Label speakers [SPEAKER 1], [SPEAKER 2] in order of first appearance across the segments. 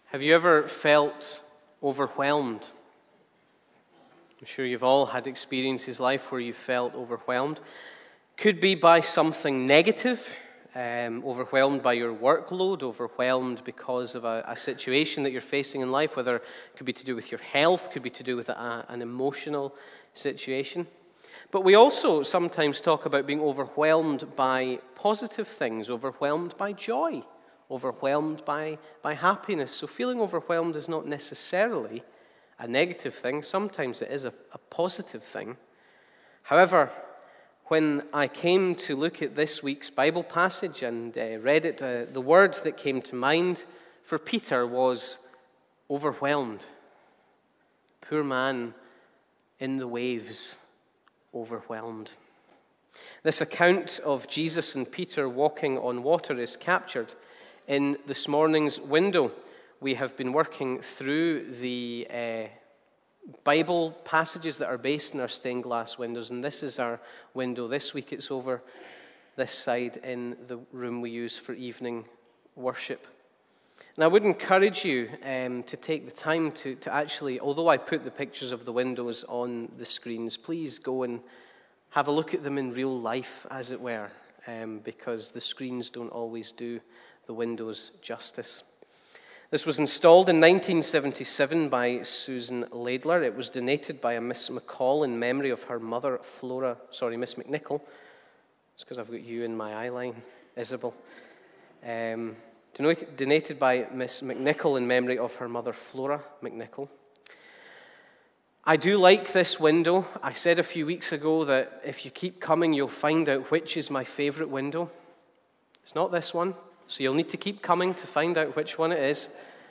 [SPEAKER 1] Have you ever felt overwhelmed? I'm sure you've all had experiences in life where you felt overwhelmed. Could be by something negative, overwhelmed by your workload, overwhelmed because of a situation that you're facing in life, whether it could be to do with your health, could be to do with an emotional situation. But we also sometimes talk about being overwhelmed by positive things, overwhelmed by joy, overwhelmed by happiness. So feeling overwhelmed is not necessarily a negative thing. Sometimes it is a positive thing. However, when I came to look at this week's Bible passage and read it, the word that came to mind for Peter was overwhelmed. Poor man in the waves, overwhelmed. This account of Jesus and Peter walking on water is captured in this morning's window. We have been working through the Bible passages that are based in our stained glass windows, and this is our window. This week it's over this side in the room we use for evening worship. And I would encourage you to take the time to actually, although I put the pictures of the windows on the screens, please go and have a look at them in real life, as it were, because the screens don't always do the windows justice. This was installed in 1977 by Susan Laidler. It was donated by a Miss McCall in memory of her mother, Miss McNichol. It's because I've got you in my eye line, Isabel. Donated by Miss McNichol in memory of her mother, Flora McNichol. I do like this window. I said a few weeks ago that if you keep coming, you'll find out which is my favorite window. It's not this one. So you'll need to keep coming to find out which one it is.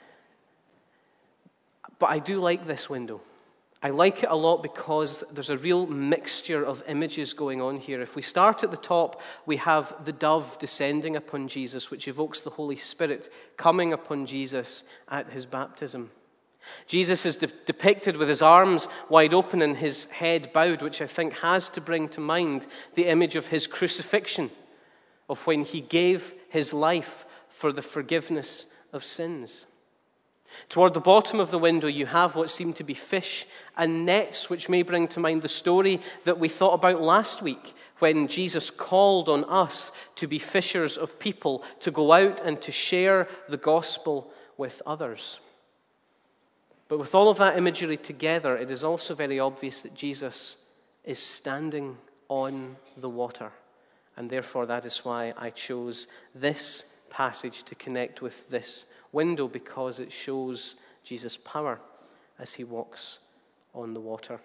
[SPEAKER 1] But I do like this window. I like it a lot because there's a real mixture of images going on here. If we start at the top, we have the dove descending upon Jesus, which evokes the Holy Spirit coming upon Jesus at his baptism. Jesus is depicted with his arms wide open and his head bowed, which I think has to bring to mind the image of his crucifixion, of when he gave his life for the forgiveness of sins. Toward the bottom of the window, you have what seem to be fish and nets, which may bring to mind the story that we thought about last week, when Jesus called on us to be fishers of people, to go out and to share the gospel with others. But with all of that imagery together, it is also very obvious that Jesus is standing on the water. And therefore, that is why I chose this passage to connect with this window, because it shows Jesus' power as he walks on the water.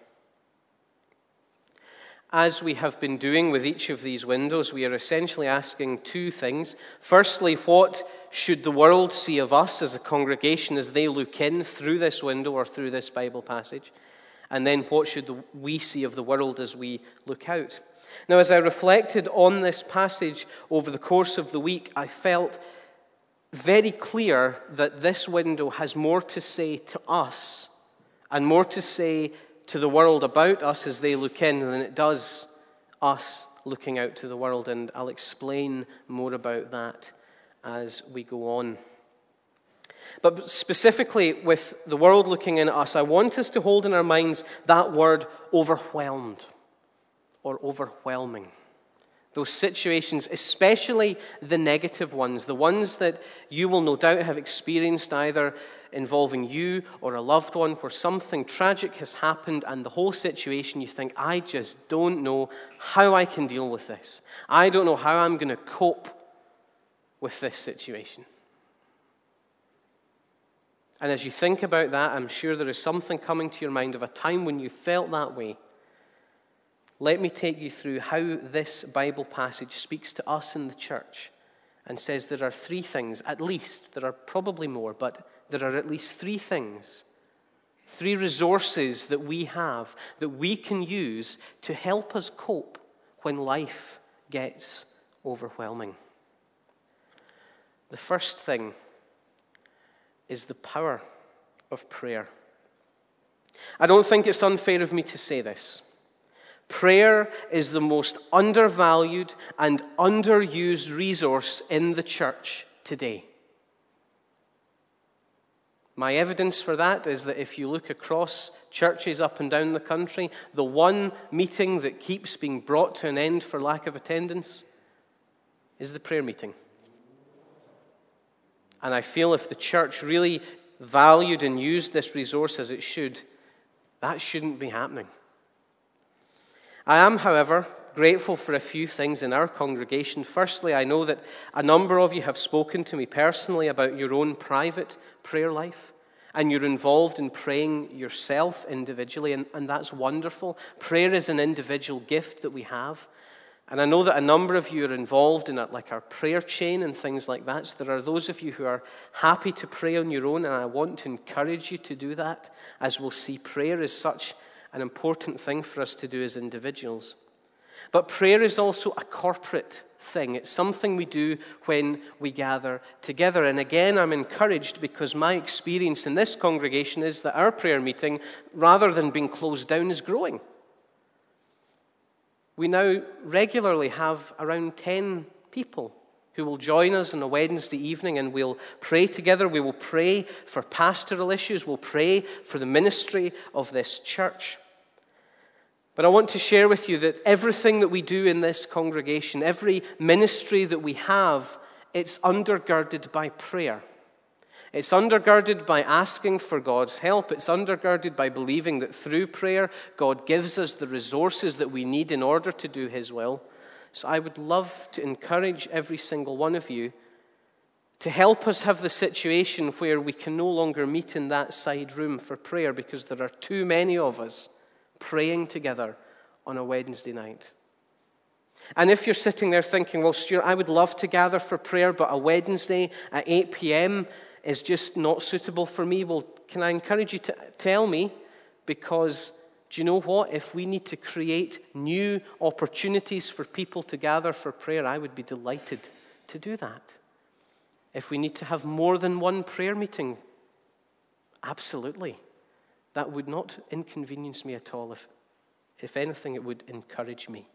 [SPEAKER 1] As we have been doing with each of these windows, we are essentially asking two things. Firstly, what should the world see of us as a congregation as they look in through this window or through this Bible passage? And then what should we see of the world as we look out? Now, as I reflected on this passage over the course of the week, I felt very clear that this window has more to say to us and more to say to the world about us as they look in than it does us looking out to the world. And I'll explain more about that as we go on. But specifically with the world looking in at us, I want us to hold in our minds that word overwhelmed or overwhelming. Those situations, especially the negative ones, the ones that you will no doubt have experienced either involving you or a loved one, where something tragic has happened and the whole situation you think, I just don't know how I can deal with this. I don't know how I'm going to cope with this situation. And as you think about that, I'm sure there is something coming to your mind of a time when you felt that way. Let me take you through how this Bible passage speaks to us in the church and says there are three things, at least, there are probably more, but there are at least three things, three resources that we have that we can use to help us cope when life gets overwhelming. The first thing is the power of prayer. I don't think it's unfair of me to say this. Prayer is the most undervalued and underused resource in the church today. My evidence for that is that if you look across churches up and down the country, the one meeting that keeps being brought to an end for lack of attendance is the prayer meeting. And I feel if the church really valued and used this resource as it should, that shouldn't be happening. I am, however, grateful for a few things in our congregation. Firstly, I know that a number of you have spoken to me personally about your own private prayer life, and you're involved in praying yourself individually, and that's wonderful. Prayer is an individual gift that we have. And I know that a number of you are involved in our prayer chain and things like that. So there are those of you who are happy to pray on your own, and I want to encourage you to do that. As we'll see, prayer is such an important thing for us to do as individuals. But prayer is also a corporate thing. It's something we do when we gather together. And again, I'm encouraged because my experience in this congregation is that our prayer meeting, rather than being closed down, is growing. We now regularly have around 10 people who will join us on a Wednesday evening, and we'll pray together. We will pray for pastoral issues. We'll pray for the ministry of this church. But I want to share with you that everything that we do in this congregation, every ministry that we have, it's undergirded by prayer. It's undergirded by asking for God's help. It's undergirded by believing that through prayer, God gives us the resources that we need in order to do His will. So I would love to encourage every single one of you to help us have the situation where we can no longer meet in that side room for prayer because there are too many of us praying together on a Wednesday night. And if you're sitting there thinking, well, Stuart, I would love to gather for prayer, but a Wednesday at 8 p.m. is just not suitable for me, well, can I encourage you to tell me? Because do you know what? If we need to create new opportunities for people to gather for prayer, I would be delighted to do that. If we need to have more than one prayer meeting, absolutely. That would not inconvenience me at all. If anything, it would encourage me.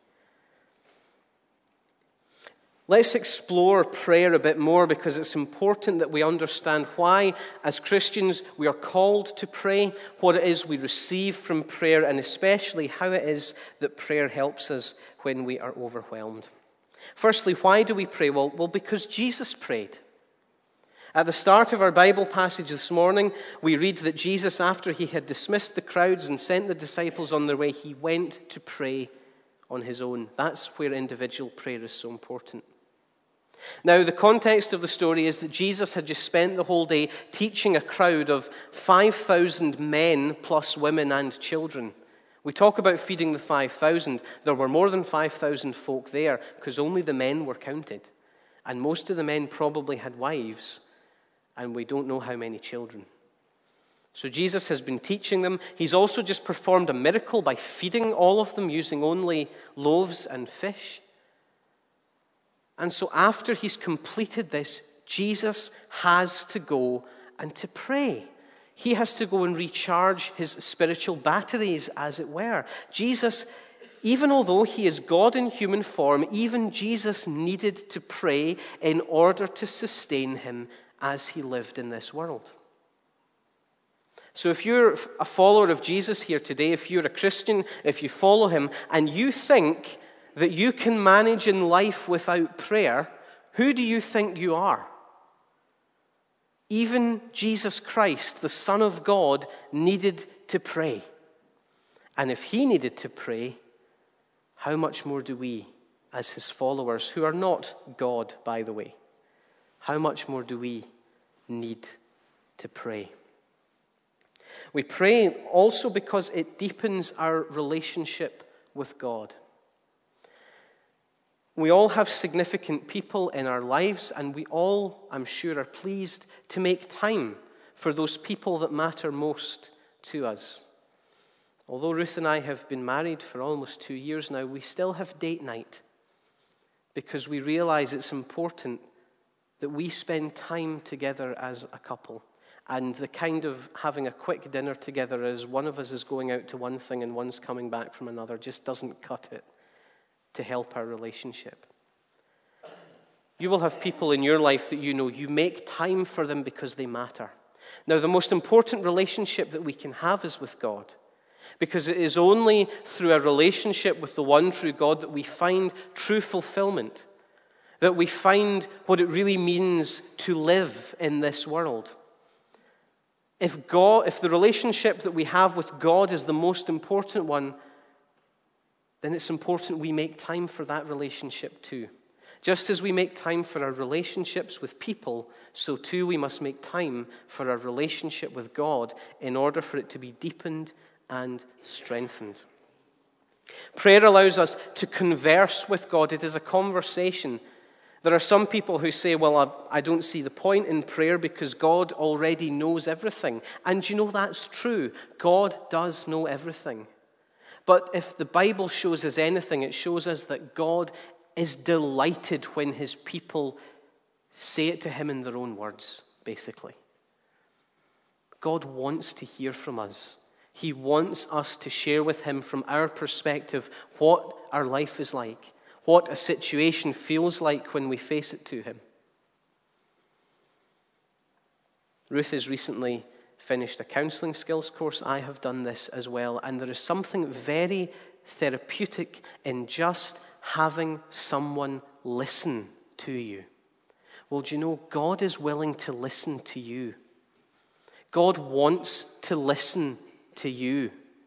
[SPEAKER 1] Let's explore prayer a bit more because it's important that we understand why, as Christians, we are called to pray, what it is we receive from prayer, and especially how it is that prayer helps us when we are overwhelmed. Firstly, why do we pray? Well, because Jesus prayed. At the start of our Bible passage this morning, we read that Jesus, after he had dismissed the crowds and sent the disciples on their way, he went to pray on his own. That's where individual prayer is so important. Now, the context of the story is that Jesus had just spent the whole day teaching a crowd of 5,000 men plus women and children. We talk about feeding the 5,000. There were more than 5,000 folk there because only the men were counted. And most of the men probably had wives, and we don't know how many children. So Jesus has been teaching them. He's also just performed a miracle by feeding all of them using only loaves and fish. And so after he's completed this, Jesus has to go and to pray. He has to go and recharge his spiritual batteries, as it were. Jesus, even although he is God in human form, even Jesus needed to pray in order to sustain him as he lived in this world. So if you're a follower of Jesus here today, if you're a Christian, if you follow him, and you think that you can manage in life without prayer, who do you think you are? Even Jesus Christ, the Son of God, needed to pray. And if he needed to pray, how much more do we, as his followers, who are not God, by the way, how much more do we need to pray? We pray also because it deepens our relationship with God. We all have significant people in our lives, and we all, I'm sure, are pleased to make time for those people that matter most to us. Although Ruth and I have been married for almost 2 years now, we still have date night because we realize it's important that we spend time together as a couple. And the kind of having a quick dinner together as one of us is going out to one thing and one's coming back from another just doesn't cut it to help our relationship. You will have people in your life that you know you make time for them because they matter. Now, the most important relationship that we can have is with God, because it is only through a relationship with the one true God that we find true fulfillment, that we find what it really means to live in this world. If the relationship that we have with God is the most important one, then it's important we make time for that relationship too. Just as we make time for our relationships with people, so too we must make time for our relationship with God in order for it to be deepened and strengthened. Prayer allows us to converse with God. It is a conversation. There are some people who say, well, I don't see the point in prayer because God already knows everything. And you know that's true. God does know everything. But if the Bible shows us anything, it shows us that God is delighted when his people say it to him in their own words, basically. God wants to hear from us. He wants us to share with him from our perspective what our life is like, what a situation feels like when we face it to him. Ruth has recently finished a counseling skills course. I have done this as well, and there is something very therapeutic in just having someone listen to you. Well, do you know, God is willing to listen to you. God wants to listen to you.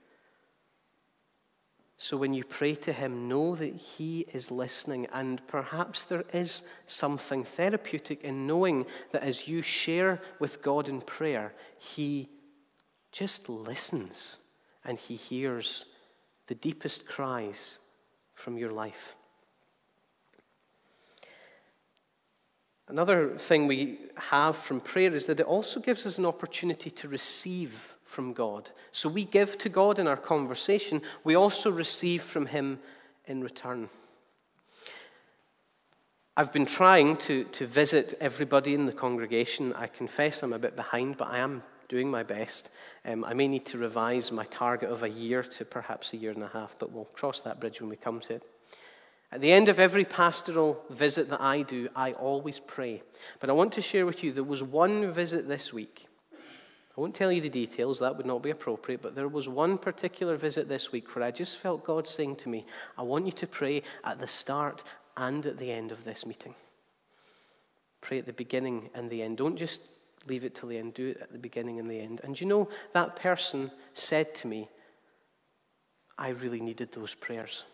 [SPEAKER 1] So when you pray to him, know that he is listening, and perhaps there is something therapeutic in knowing that as you share with God in prayer, he just listens and he hears the deepest cries from your life. Another thing we have from prayer is that it also gives us an opportunity to receive from God. So we give to God in our conversation, we also receive from him in return. I've been trying to visit everybody in the congregation. I confess I'm a bit behind, but I am doing my best. I may need to revise my target of a year to perhaps a year and a half, but we'll cross that bridge when we come to it. At the end of every pastoral visit that I do, I always pray. But I want to share with you, there was one visit this week. I won't tell you the details, that would not be appropriate, but there was one particular visit this week where I just felt God saying to me, I want you to pray at the start and at the end of this meeting. Pray at the beginning and the end. Don't just leave it till the end. Do it at the beginning and the end. And you know, that person said to me, I really needed those prayers.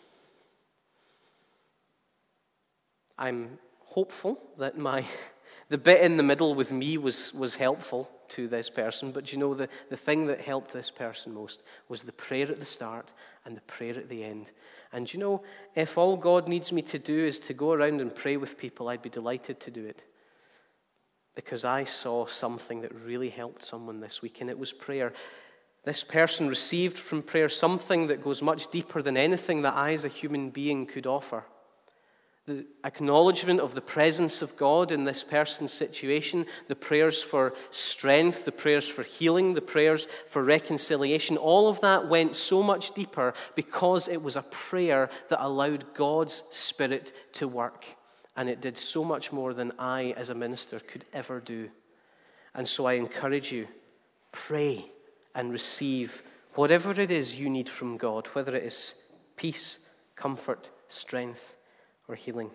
[SPEAKER 1] I'm hopeful that the bit in the middle with me was helpful to this person, but you know, the thing that helped this person most was the prayer at the start and the prayer at the end. And you know, if all God needs me to do is to go around and pray with people, I'd be delighted to do it. Because I saw something that really helped someone this week, and it was prayer. This person received from prayer something that goes much deeper than anything that I as a human being could offer. The acknowledgement of the presence of God in this person's situation, the prayers for strength, the prayers for healing, the prayers for reconciliation, all of that went so much deeper because it was a prayer that allowed God's Spirit to work. And it did so much more than I, as a minister, could ever do. And so I encourage you, pray and receive whatever it is you need from God, whether it is peace, comfort, strength, or healing.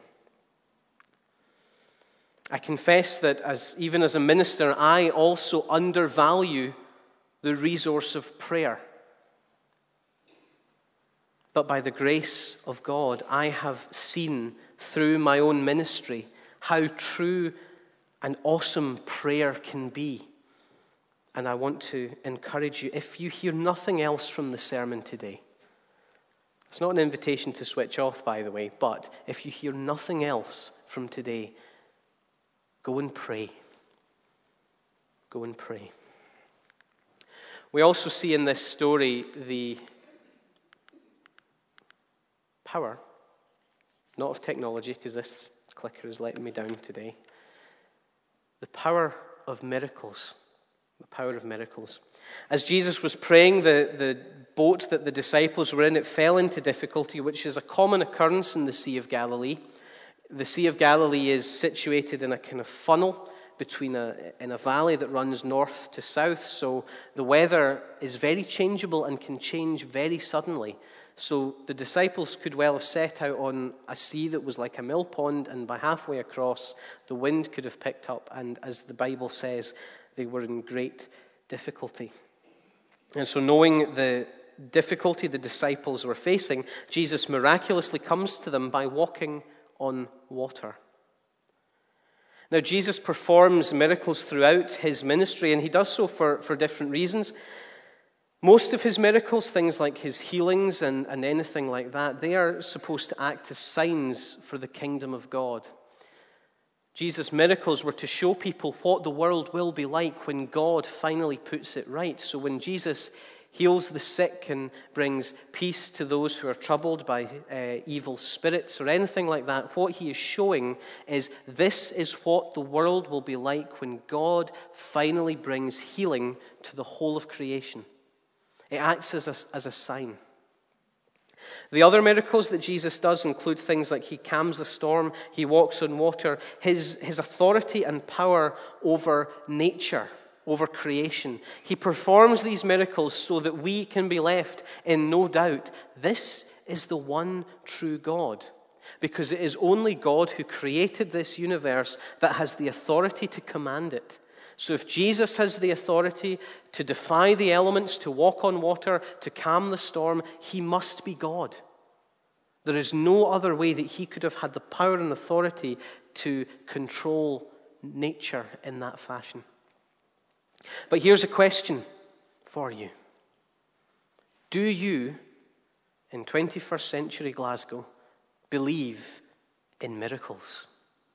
[SPEAKER 1] I confess that even as a minister, I also undervalue the resource of prayer. But by the grace of God, I have seen through my own ministry how true and awesome prayer can be. And I want to encourage you, if you hear nothing else from the sermon today, it's not an invitation to switch off, by the way, but if you hear nothing else from today, go and pray. Go and pray. We also see in this story the power, not of technology, because this clicker is letting me down today, the power of miracles. The power of miracles. As Jesus was praying, the boat that the disciples were in, it fell into difficulty, which is a common occurrence in the Sea of Galilee. The Sea of Galilee is situated in a kind of funnel in a valley that runs north to south, so the weather is very changeable and can change very suddenly. So the disciples could well have set out on a sea that was like a mill pond, and by halfway across, the wind could have picked up, and as the Bible says, they were in great difficulty. And so knowing the difficulty the disciples were facing, Jesus miraculously comes to them by walking on water. Now, Jesus performs miracles throughout his ministry, and he does so for different reasons. Most of his miracles, things like his healings and anything like that, they are supposed to act as signs for the kingdom of God. Jesus' miracles were to show people what the world will be like when God finally puts it right. So when Jesus heals the sick and brings peace to those who are troubled by evil spirits or anything like that, what he is showing is this is what the world will be like when God finally brings healing to the whole of creation. It acts as a sign. The other miracles that Jesus does include things like he calms the storm, he walks on water, his authority and power over nature, over creation. He performs these miracles so that we can be left in no doubt. This is the one true God, because it is only God who created this universe that has the authority to command it. So if Jesus has the authority to defy the elements, to walk on water, to calm the storm, he must be God. There is no other way that he could have had the power and authority to control nature in that fashion. But here's a question for you. Do you, in 21st century Glasgow, believe in miracles?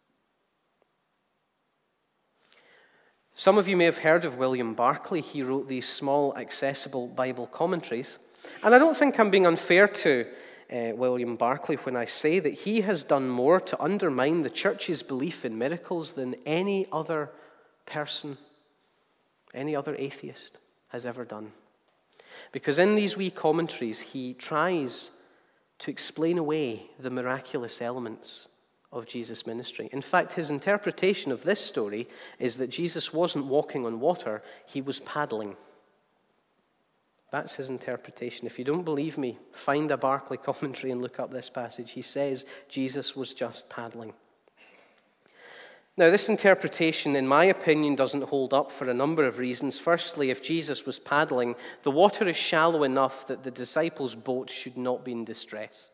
[SPEAKER 1] Some of you may have heard of William Barclay. He wrote these small, accessible Bible commentaries. And I don't think I'm being unfair to William Barclay when I say that he has done more to undermine the church's belief in miracles than any other person, any other atheist has ever done. Because in these wee commentaries, he tries to explain away the miraculous elements of Jesus' ministry. In fact, his interpretation of this story is that Jesus wasn't walking on water, he was paddling. That's his interpretation. If you don't believe me, find a Barclay commentary and look up this passage. He says Jesus was just paddling. Now, this interpretation, in my opinion, doesn't hold up for a number of reasons. Firstly, if Jesus was paddling, the water is shallow enough that the disciples' boat should not be in distress.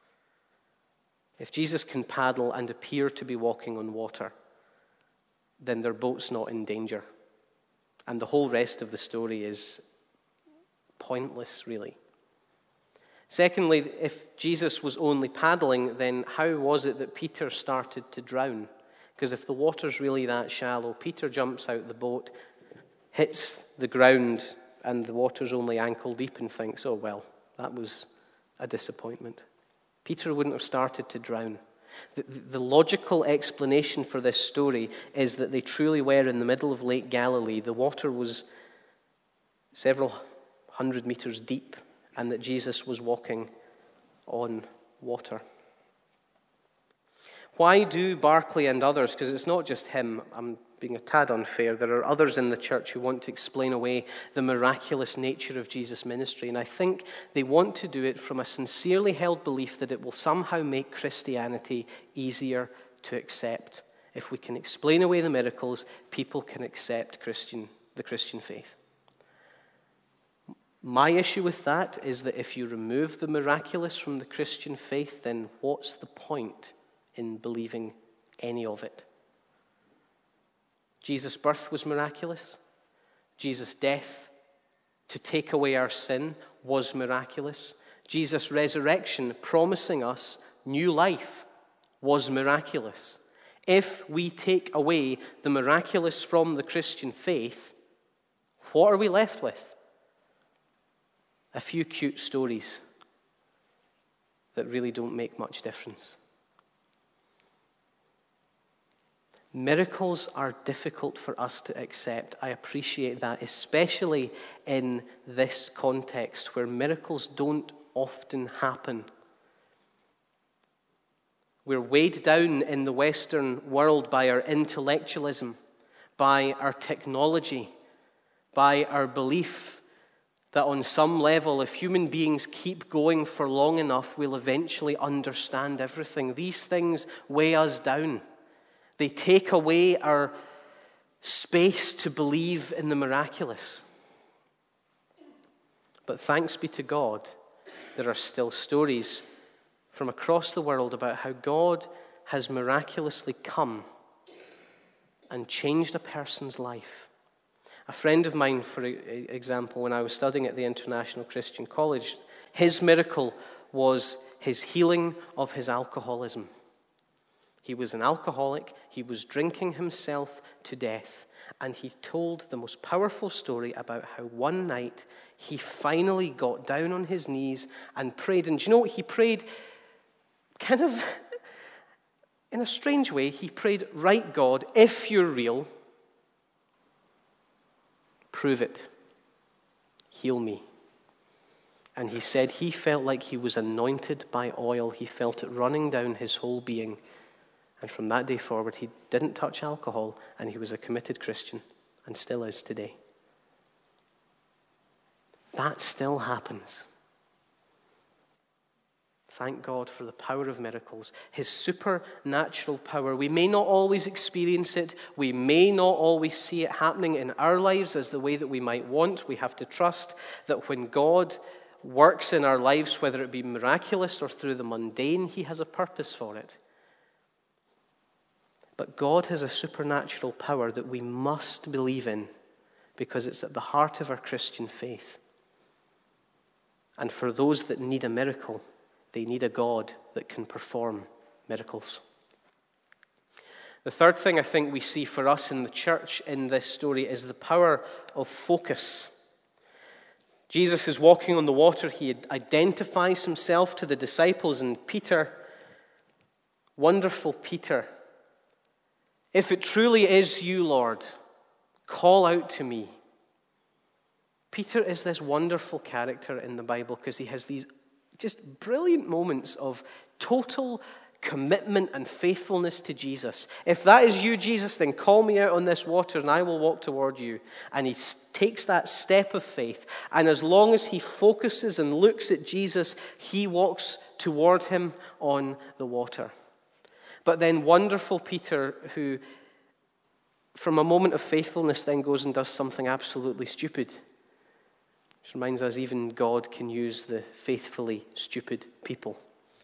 [SPEAKER 1] If Jesus can paddle and appear to be walking on water, then their boat's not in danger. And the whole rest of the story is pointless, really. Secondly, if Jesus was only paddling, then how was it that Peter started to drown? Because if the water's really that shallow, Peter jumps out the boat, hits the ground, and the water's only ankle deep and thinks, oh, well, that was a disappointment. Peter wouldn't have started to drown. The logical explanation for this story is that they truly were in the middle of Lake Galilee. The water was several hundred meters deep, and that Jesus was walking on water. Why do Barclay and others, because it's not just him, I'm being a tad unfair, there are others in the church who want to explain away the miraculous nature of Jesus' ministry, and I think they want to do it from a sincerely held belief that it will somehow make Christianity easier to accept. If we can explain away the miracles, people can accept the Christian faith. My issue with that is that if you remove the miraculous from the Christian faith, then what's the point in believing any of it? Jesus' birth was miraculous. Jesus' death to take away our sin was miraculous. Jesus' resurrection promising us new life was miraculous. If we take away the miraculous from the Christian faith, what are we left with? A few cute stories that really don't make much difference. Miracles are difficult for us to accept. I appreciate that, especially in this context where miracles don't often happen. We're weighed down in the Western world by our intellectualism. by our technology, by our belief that on some level, if human beings keep going for long enough, we'll eventually understand everything. These things weigh us down. They take away our space to believe in the miraculous. But thanks be to God, there are still stories from across the world about how God has miraculously come and changed a person's life. A friend of mine, for example, when I was studying at the International Christian College, his miracle was his healing of his alcoholism. He was an alcoholic. He was drinking himself to death. And he told the most powerful story about how one night he finally got down on his knees and prayed. And do you know what he prayed? Kind of in a strange way, he prayed, right, God, if you're real, prove it. Heal me. And he said he felt like he was anointed by oil. He felt it running down his whole being. And from that day forward, he didn't touch alcohol, and he was a committed Christian, and still is today. That still happens. Thank God for the power of miracles, his supernatural power. We may not always experience it. We may not always see it happening in our lives as the way that we might want. We have to trust that when God works in our lives, whether it be miraculous or through the mundane, he has a purpose for it. But God has a supernatural power that we must believe in because it's at the heart of our Christian faith. And for those that need a miracle, they need a God that can perform miracles. The third thing I think we see for us in the church in this story is the power of focus. Jesus is walking on the water. He identifies himself to the disciples, and Peter, wonderful Peter, if it truly is you, Lord, call out to me. Peter is this wonderful character in the Bible because he has these just brilliant moments of total commitment and faithfulness to Jesus. If that is you, Jesus, then call me out on this water and I will walk toward you. And he takes that step of faith. And as long as he focuses and looks at Jesus, he walks toward him on the water. But then wonderful Peter, who from a moment of faithfulness then goes and does something absolutely stupid. Which reminds us even God can use the faithfully stupid people.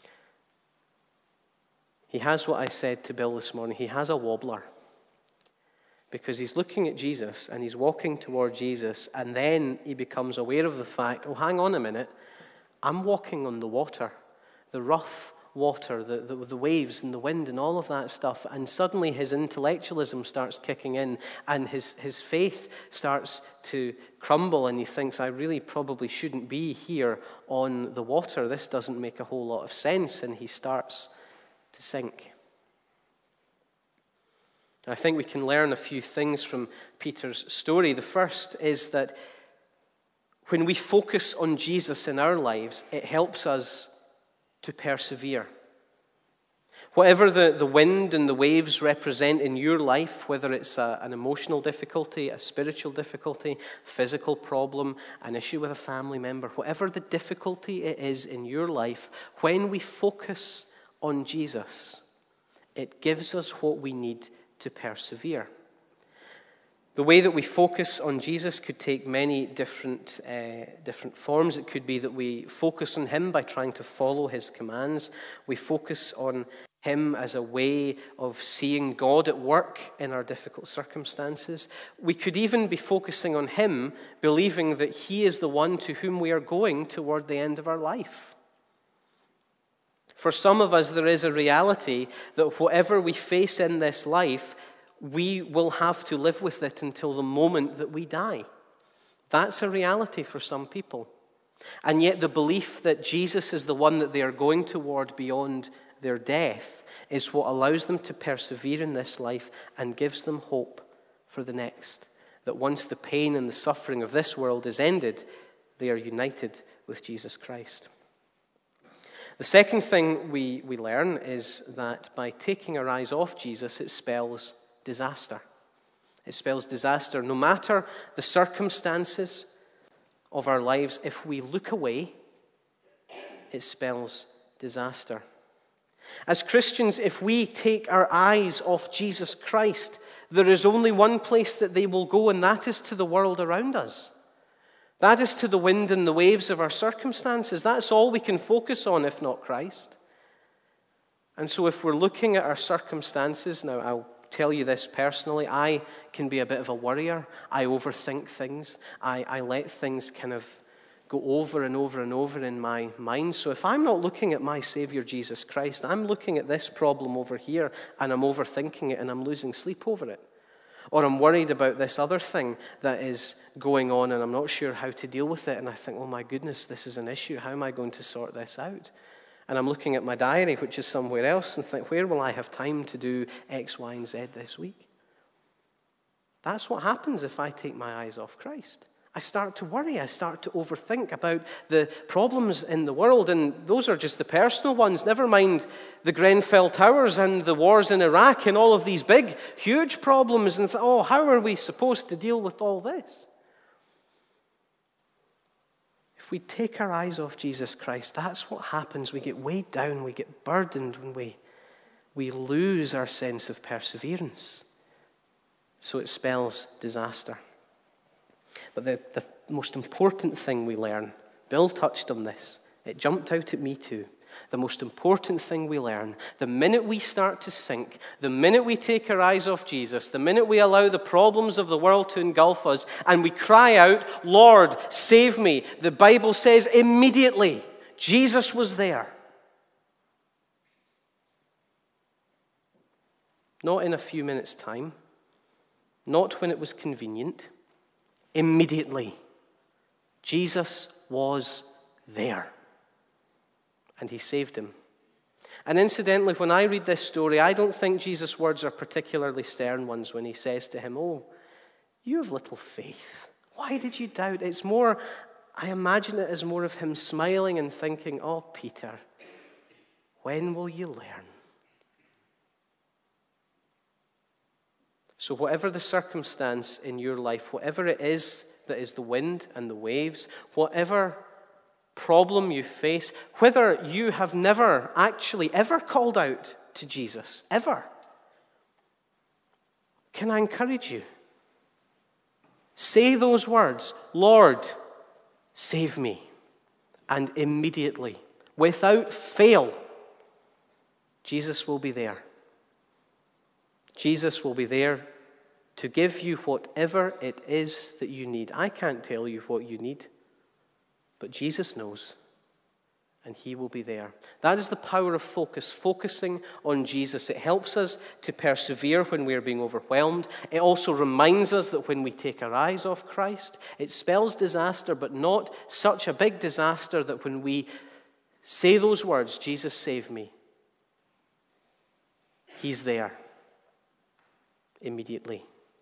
[SPEAKER 1] He has what I said to Bill this morning. He has a wobbler. Because he's looking at Jesus and he's walking toward Jesus, and then he becomes aware of the fact, oh, hang on a minute, I'm walking on the water, the rough water, the waves and the wind and all of that stuff, and suddenly his intellectualism starts kicking in and his faith starts to crumble, and he thinks, I really probably shouldn't be here on the water. This doesn't make a whole lot of sense, and he starts to sink. I think we can learn a few things from Peter's story. The first is that when we focus on Jesus in our lives, it helps us to persevere. Whatever the wind and the waves represent in your life, whether it's an emotional difficulty, a spiritual difficulty, physical problem, an issue with a family member, whatever the difficulty it is in your life, when we focus on Jesus, it gives us what we need to persevere. The way that we focus on Jesus could take many different forms. It could be that we focus on him by trying to follow his commands. We focus on him as a way of seeing God at work in our difficult circumstances. We could even be focusing on him, believing that he is the one to whom we are going toward the end of our life. For some of us, there is a reality that whatever we face in this life, we will have to live with it until the moment that we die. That's a reality for some people. And yet the belief that Jesus is the one that they are going toward beyond their death is what allows them to persevere in this life and gives them hope for the next. That once the pain and the suffering of this world is ended, they are united with Jesus Christ. The second thing we learn is that by taking our eyes off Jesus, it spells disaster. It spells disaster. No matter the circumstances of our lives, if we look away, it spells disaster. As Christians, if we take our eyes off Jesus Christ, there is only one place that they will go, and that is to the world around us. That is to the wind and the waves of our circumstances. That's all we can focus on, if not Christ. And so if we're looking at our circumstances, now I'll tell you this personally, I can be a bit of a worrier. I overthink things. I let things kind of go over and over and over in my mind. So if I'm not looking at my Savior Jesus Christ, I'm looking at this problem over here and I'm overthinking it and I'm losing sleep over it. Or I'm worried about this other thing that is going on and I'm not sure how to deal with it. And I think, oh my goodness, this is an issue. How am I going to sort this out? And I'm looking at my diary, which is somewhere else, and think, where will I have time to do X, Y, and Z this week? That's what happens if I take my eyes off Christ. I start to worry. I start to overthink about the problems in the world, and those are just the personal ones. Never mind the Grenfell Towers and the wars in Iraq and all of these big, huge problems. And how are we supposed to deal with all this? If we take our eyes off Jesus Christ, that's what happens. We get weighed down, we get burdened, when we lose our sense of perseverance. So it spells disaster. But the most important thing we learn, Bill touched on this, it jumped out at me too. The most important thing we learn, the minute we start to sink, the minute we take our eyes off Jesus, the minute we allow the problems of the world to engulf us, and we cry out, Lord, save me, the Bible says immediately, Jesus was there. Not in a few minutes' time, not when it was convenient. Immediately, Jesus was there. And he saved him. And incidentally, when I read this story, I don't think Jesus' words are particularly stern ones when he says to him, oh, you have little faith. Why did you doubt? It's more, I imagine it as more of him smiling and thinking, oh, Peter, when will you learn? So whatever the circumstance in your life, whatever it is that is the wind and the waves, whatever problem you face, whether you have never actually ever called out to Jesus, ever, can I encourage you? Say those words, Lord, save me. And immediately, without fail, Jesus will be there. Jesus will be there to give you whatever it is that you need. I can't tell you what you need, but Jesus knows, and he will be there. That is the power of focus, focusing on Jesus. It helps us to persevere when we are being overwhelmed. It also reminds us that when we take our eyes off Christ, it spells disaster, but not such a big disaster that when we say those words, Jesus, save me, he's there immediately.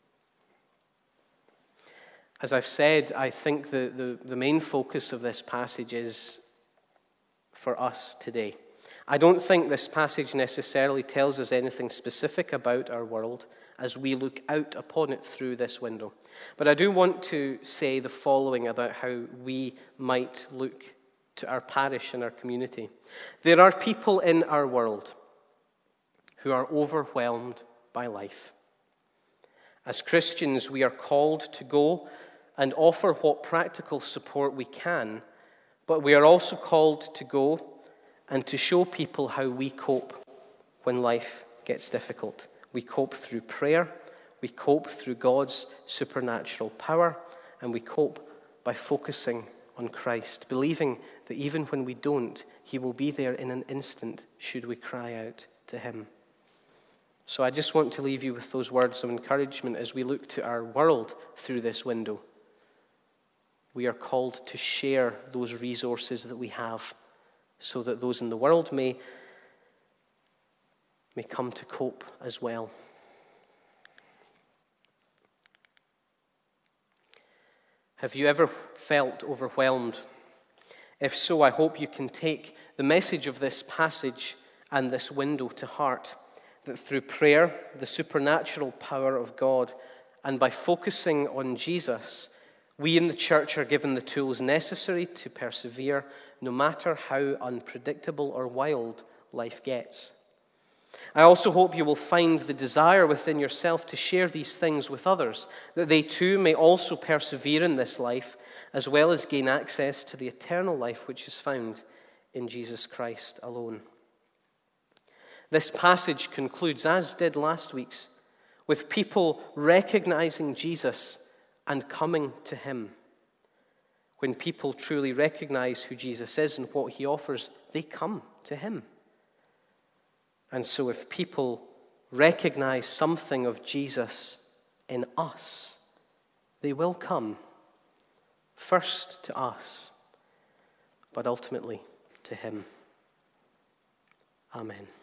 [SPEAKER 1] As I've said, I think the main focus of this passage is for us today. I don't think this passage necessarily tells us anything specific about our world as we look out upon it through this window. But I do want to say the following about how we might look to our parish and our community. There are people in our world who are overwhelmed by life. As Christians, we are called to go and offer what practical support we can, but we are also called to go and to show people how we cope when life gets difficult. We cope through prayer, we cope through God's supernatural power, and we cope by focusing on Christ, believing that even when we don't, he will be there in an instant should we cry out to him. So I just want to leave you with those words of encouragement as we look to our world through this window. We are called to share those resources that we have so that those in the world may come to cope as well. Have you ever felt overwhelmed? If so, I hope you can take the message of this passage and this window to heart, that through prayer, the supernatural power of God, And by focusing on Jesus, we in the church are given the tools necessary to persevere no matter how unpredictable or wild life gets. I also hope you will find the desire within yourself to share these things with others, that they too may also persevere in this life, as well as gain access to the eternal life which is found in Jesus Christ alone. This passage concludes, as did last week's, with people recognizing Jesus and coming to him. When people truly recognize who Jesus is and what he offers, they come to him. And so if people recognize something of Jesus in us, they will come, first to us, but ultimately to him. Amen.